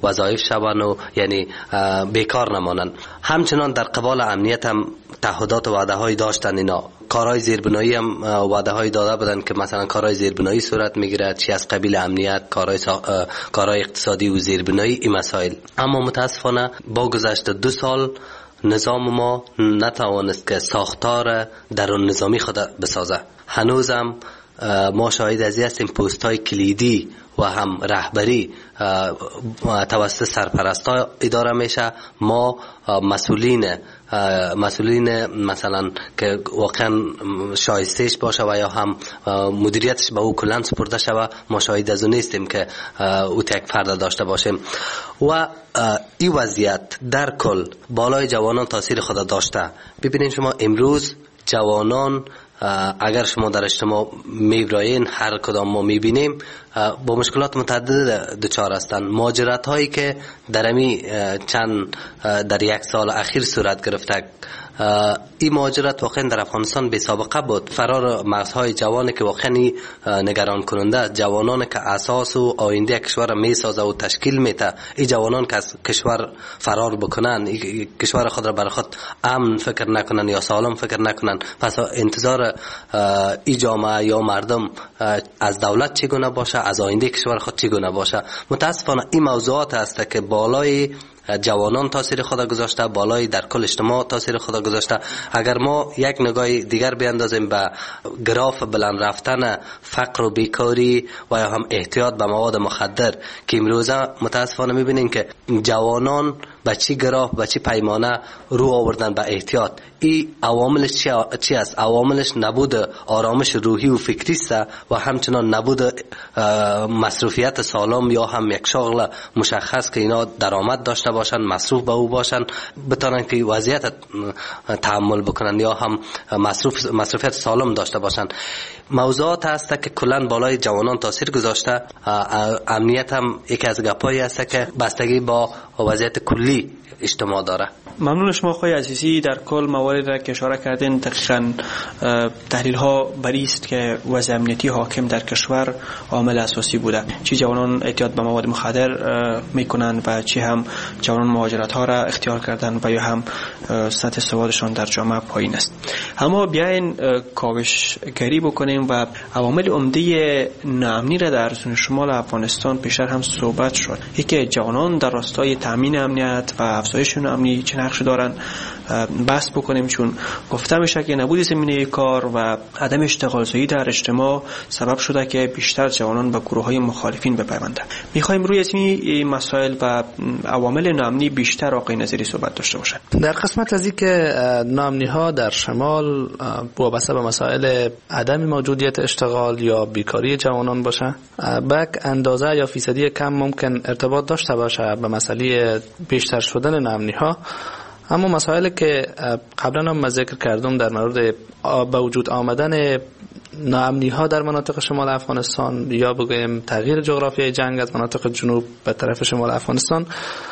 وظایف شوند و یعنی بیکار نمانند. همچنان در قبال امنیت هم تعهدات و وعده های داشتن. اینا کارهای زیربنایی هم وعده های داده بودن که مثلا کارهای زیربنایی صورت میگیره، چی از قبیل امنیت، کارهای اقتصادی و زیربنایی، این مسائل. اما متاسفانه با گذشت 2 سال نظام ما نتوانست که ساختار درون نظامی خود بسازه. هنوزم ما شاهد از این هستیم پست های کلیدی و هم رهبری توسط سرپرستا اداره میشه. ما مسئولین مثلا که واقعا شایستهش باشه و یا هم مدیریتش به او کلان سپرده شود، ما شاهد از اون نیستیم که او یک فرد داشته باشیم. و این وضعیت در کل بالای جوانان تاثیر خود داشته. ببینید شما امروز جوانان اگر شما در اجتماع میبراین، هر کدام ما میبینیم با مشکلات متعدد دچار هستند. مهاجرت هایی که در 1 سال اخیر صورت گرفته، این مهاجرت واقعا در افغانستان بی سابقه بود. فرار مغزهای جوانی که واقعا نگران کننده، جوانان که اساس و آینده کشور می سازه و تشکیل میده، این جوانان که از کشور فرار بکنن، کشور خود را برای خود امن فکر نکنن یا سالم فکر نکنن، پس انتظار این جامعه یا مردم از دولت چگونه باشه، از آینده کشور خود چگونه باشه؟ متاسفانه این موضوعات است که بالای جوانان تاثیر خود گذاشته، بالای در کل اجتماع تاثیر خود گذاشته. اگر ما یک نگاه دیگر بیاندازیم به گراف بلند رفتن فقر و بیکاری و یا هم احتیاط به مواد مخدر که امروزه متاسفانه میبینیم که جوانان به چی گراف، به چی پیمانه رو آوردن به احتیاط. این عواملش چی است؟ عواملش نبود آرامش روحی و فکری است و همچنان نبود مصروفیت سالم یا هم یک شغل مشخص که اینا درآمد داشته باشن، مصروف به او باشن، بتونن که وضعیت تحمل بکنن یا هم مصروفیت سالم داشته باشن. موضوعات هست که کلان بالای جوانان تاثیر گذاشته. امنیت هم یکی از گپایی است که بستگی با وضعیت کلی اجتماع داره. ممنون شما آقای عزیزی. در کل موارد را که اشاره کردین دقیقاً تحلیل ها بری است که وضع امنیتی حاکم در کشور عامل اساسی بوده. چی جوانان اعتیاد به مواد مخدر میکنن و چی هم جوانان مهاجرت ها را اختیار کردن و یا هم سطح سوادشان در جامعه پایین است. اما بیاین کاوشگری بکنیم و عوامل عمده ناامنی را در شمال افغانستان پیشتر هم صحبت شد. یکی جوانان در راستای تامین امنیت و افزایش امنی چه نقش دارن بحث بکنیم، چون گفته میشه که نبود زمینه کار و عدم اشتغالزایی در اجتماع سبب شده که بیشتر جوانان به گروه‌های مخالفین بپیوندند. می‌خوایم روی این مسائل و عوامل ناامنی بیشتر آقای نظری صحبت داشته باشند. در قسمت از این که ناامنی‌ها در شمال وابسته به مسائل عدم موجودیت اشتغال یا بیکاری جوانان باشه، به اندازه یا فیصدی کم ممکن ارتباط داشته باشه به مسئله بیشتر شدن ناامنی‌ها. اما مسائلی که قبلا هم ذکر کردم در مورد به وجود آمدن ناامنی ها در مناطق شمال افغانستان یا بگویم تغییر جغرافیای جنگ از مناطق جنوب به طرف شمال افغانستان،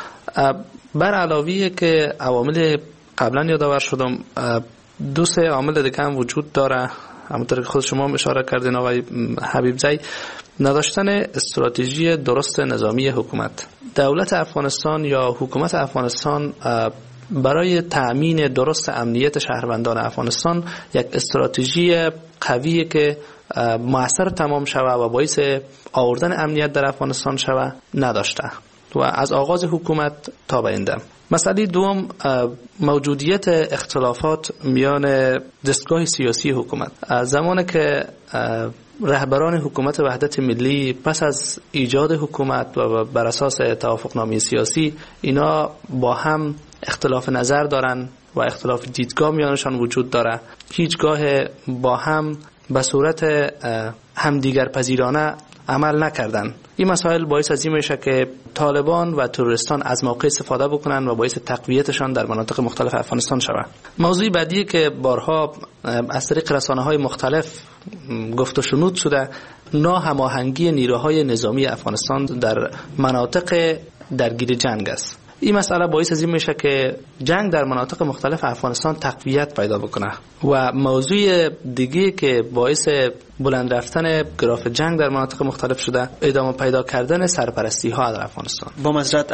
بر علاوه که عوامل قبلا یادآور شدم، 2 عامل دیگه هم وجود داره. همونطور که خود شما اشاره کردین آقای حبیب زی، نداشتن استراتژی درست نظامی حکومت. دولت افغانستان یا حکومت افغانستان برای تأمین درست امنیت شهروندان افغانستان یک استراتژی قویه که مؤثر تمام شود و باعث آوردن امنیت در افغانستان شود نداشته و از آغاز حکومت تا به این دم. مسئله دوم، موجودیت اختلافات میان دستگاه سیاسی حکومت. زمانی که رهبران حکومت وحدت ملی پس از ایجاد حکومت و بر اساس توافقنامه سیاسی اینا با هم اختلاف نظر دارن و اختلاف دیدگاه میانشان وجود داره، هیچگاه با هم به صورت همدیگر پذیرانه عمل نکردن. این مسائل باعث از این میشه که طالبان و تروریستان از موقع استفاده بکنن و باعث تقویتشان در مناطق مختلف افغانستان شود. موضوع بعدی که بارها از طریق رسانه‌های مختلف گفت و شنود شده، ناهماهنگی نیروهای نظامی افغانستان در مناطق درگیر جنگ است. این مسئله باعث از این میشه که جنگ در مناطق مختلف افغانستان تقویت پیدا بکنه و موضوع دیگه که باعث بلند رفتن گراف جنگ در مناطق مختلف شده، ادامه پیدا کردن سرپرستی ها در افغانستان. با معذرت